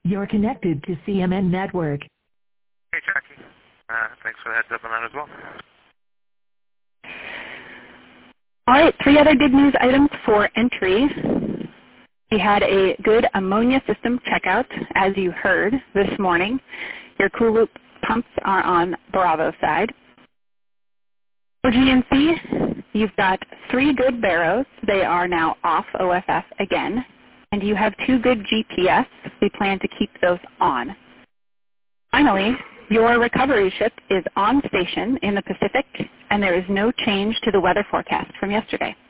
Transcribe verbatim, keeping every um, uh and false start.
You're connected to C M N Network. Hey, Jackie. Uh, thanks for the heads up on that as well. All right, three other good news items for entry. We had a good ammonia system checkout, as you heard this morning. Your cool loop pumps are on Bravo side. For G N C, you've got three good barrows. They are now off O F F again. And you have two good G P S. We plan to keep those on. Finally, your recovery ship is on station in the Pacific, and there is no change to the weather forecast from yesterday.